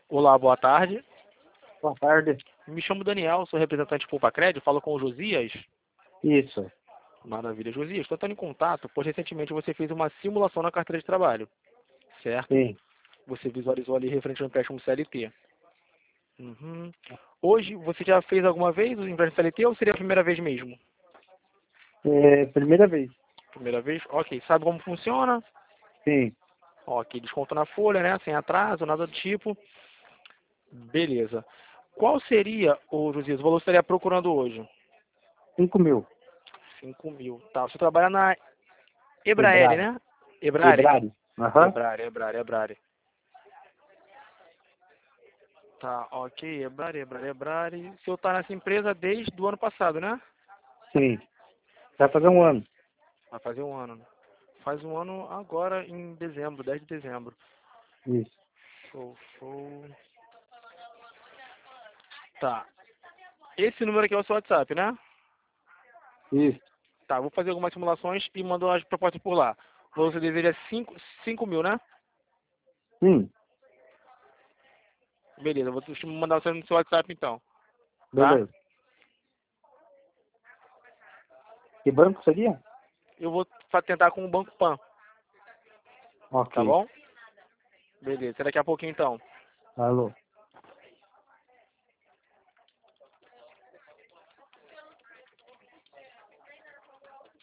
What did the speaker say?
Olá, boa tarde. Boa tarde. Me chamo Daniel, sou representante de Poupa-Crédito, falo com o Josias. Isso. Maravilha, Josias. Estou entrando em contato, pois recentemente você fez uma simulação na carteira de trabalho, certo? Sim. Você visualizou ali referente ao empréstimo CLT. Uhum. Hoje, você já fez alguma vez o empréstimo CLT ou seria a primeira vez mesmo? Primeira vez. Primeira vez? Ok. Sabe como funciona? Sim. Ok. Desconto na folha, né? Sem atraso, nada do tipo. Beleza. Qual seria, ô Josias, o valor que você estaria procurando hoje? 5.000. 5.000. Tá. Você trabalha na Ebraer, Ebrari. né? Ebrari. Ebrari. Aham. Ebrari. Tá, ok. Ebrari. O senhor tá nessa empresa desde o ano passado, né? Sim. Vai fazer um ano. Vai fazer um ano. Faz um ano agora em dezembro, 10 de dezembro. Isso. Show. Tá. Esse número aqui é o seu WhatsApp, né? Isso. Tá, vou fazer algumas simulações e mando as propostas por lá. Você deseja 5.000, né? Sim. Beleza, vou te mandar você no seu WhatsApp então. Tá? Beleza. Que banco seria? Eu vou tentar com o Banco Pan, Ok. tá bom? Beleza, até daqui a pouquinho então. Alô.